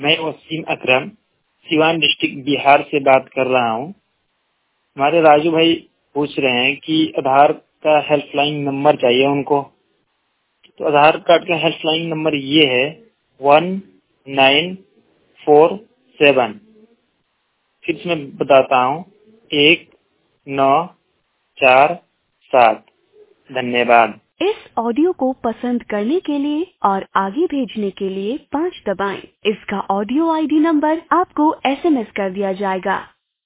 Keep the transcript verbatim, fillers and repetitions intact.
मैं वसीम अकरम सिवान डिस्ट्रिक्ट बिहार से बात कर रहा हूँ। हमारे राजू भाई पूछ रहे हैं कि आधार का हेल्पलाइन नंबर चाहिए उनको। तो आधार कार्ड का हेल्पलाइन नंबर ये है वन नाइन फोर सेवन। फिर से मैं बताता हूँ, एक नौ चार सात। धन्यवाद। इस ऑडियो को पसंद करने के लिए और आगे भेजने के लिए पाँच दबाएं। इसका ऑडियो आईडी नंबर आपको एसएमएस कर दिया जाएगा।